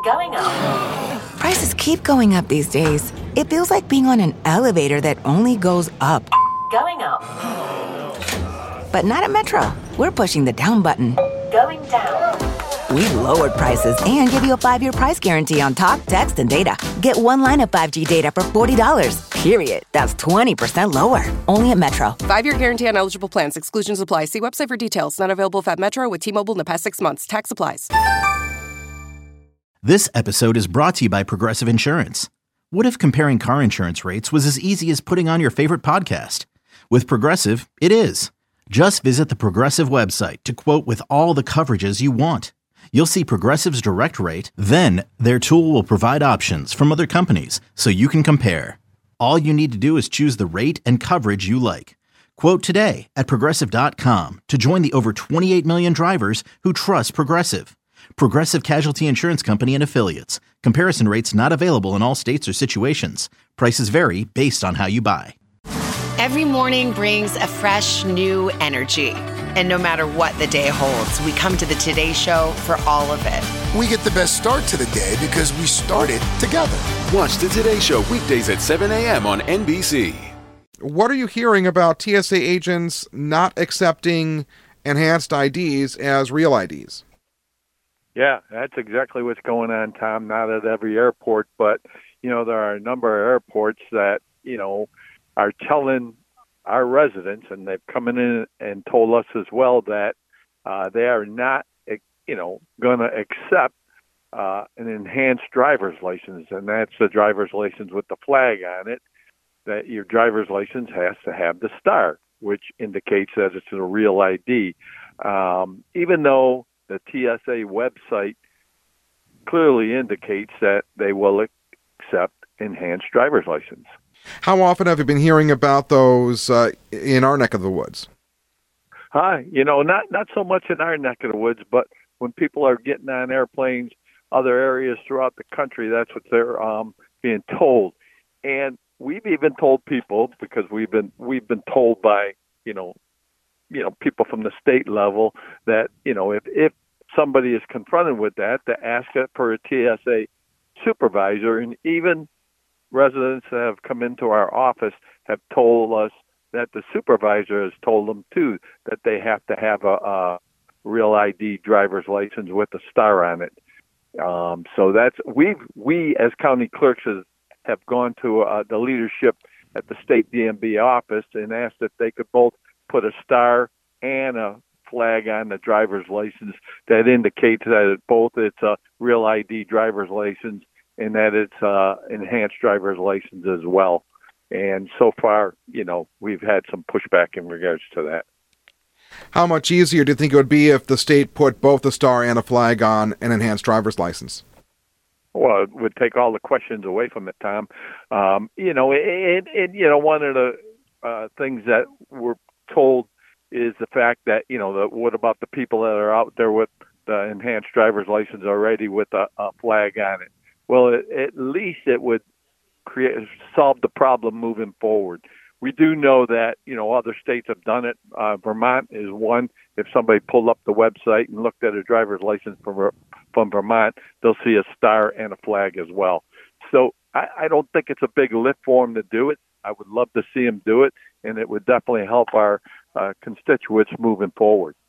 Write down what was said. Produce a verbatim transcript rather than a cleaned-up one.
Going up. Prices keep going up these days. It feels like being on an elevator that only goes up. Going up. But not at Metro. We're pushing the down button. Going down. We've lowered prices and give you a five-year price guarantee on talk, text, and data. Get one line of five G data for forty dollars. Period. That's twenty percent lower. Only at Metro. Five-year guarantee on eligible plans. Exclusions apply. See website for details. Not available if at Metro with T-Mobile in the past six months. Tax applies. This episode is brought to you by Progressive Insurance. What if comparing car insurance rates was as easy as putting on your favorite podcast? With Progressive, it is. Just visit the Progressive website to quote with all the coverages you want. You'll see Progressive's direct rate, then their tool will provide options from other companies so you can compare. All you need to do is choose the rate and coverage you like. Quote today at Progressive dot com to join the over twenty-eight million drivers who trust Progressive. Progressive Casualty Insurance Company and Affiliates. Comparison rates not available in all states or situations. Prices vary based on how you buy. Every morning brings a fresh, new energy. And no matter what the day holds, we come to the Today Show for all of it. We get the best start to the day because we started together. Watch the Today Show weekdays at seven a.m. on N B C. What are you hearing about T S A agents not accepting enhanced I Ds as real I Ds? Yeah, that's exactly what's going on, Tom. Not at every airport, but, you know, there are a number of airports that, you know, are telling our residents, and they've come in and told us as well, that uh, they are not, you know, going to accept uh, an enhanced driver's license, and that's the driver's license with the flag on it, that your driver's license has to have the star, which indicates that it's a real I D. Um, even though the T S A website clearly indicates that they will accept enhanced driver's license. How often have you been hearing about those uh, in our neck of the woods? Hi, you know, not not so much in our neck of the woods, but when people are getting on airplanes, other areas throughout the country, that's what they're um, being told. And we've even told people, because we've been we've been told by you know, you know, people from the state level that you know if if somebody is confronted with that, to ask it for a T S A supervisor, and even residents that have come into our office have told us that the supervisor has told them, too, that they have to have a, a real I D driver's license with a star on it. Um, so that's we we as county clerks has, have gone to uh, the leadership at the state D M V office and asked if they could both put a star and a flag on the driver's license that indicates that it, both it's a real I D driver's license and that it's uh, enhanced driver's license as well. And so far, you know, we've had some pushback in regards to that. How much easier do you think it would be if the state put both a star and a flag on an enhanced driver's license? Well, it would take all the questions away from it, Tom. Um, you know, and, and, you know, one of the uh, things that we're told is the fact that, you know, the, what about the people that are out there with the enhanced driver's license already with a, a flag on it? Well, it, at least it would create solve the problem moving forward. We do know that, you know, other states have done it. Uh, Vermont is one. If somebody pulled up the website and looked at a driver's license from, from Vermont, they'll see a star and a flag as well. So I, I don't think it's a big lift for them to do it. I would love to see them do it, and it would definitely help our uh, constituents moving forward.